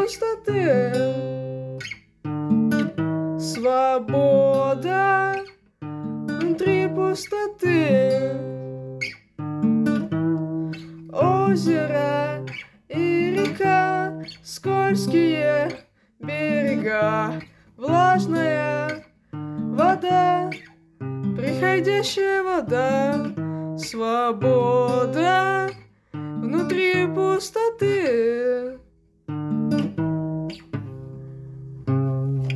пустоты. Свобода внутри пустоты. Озеро и река, скользкие берега, влажная вода, приходящая вода. Свобода внутри пустоты.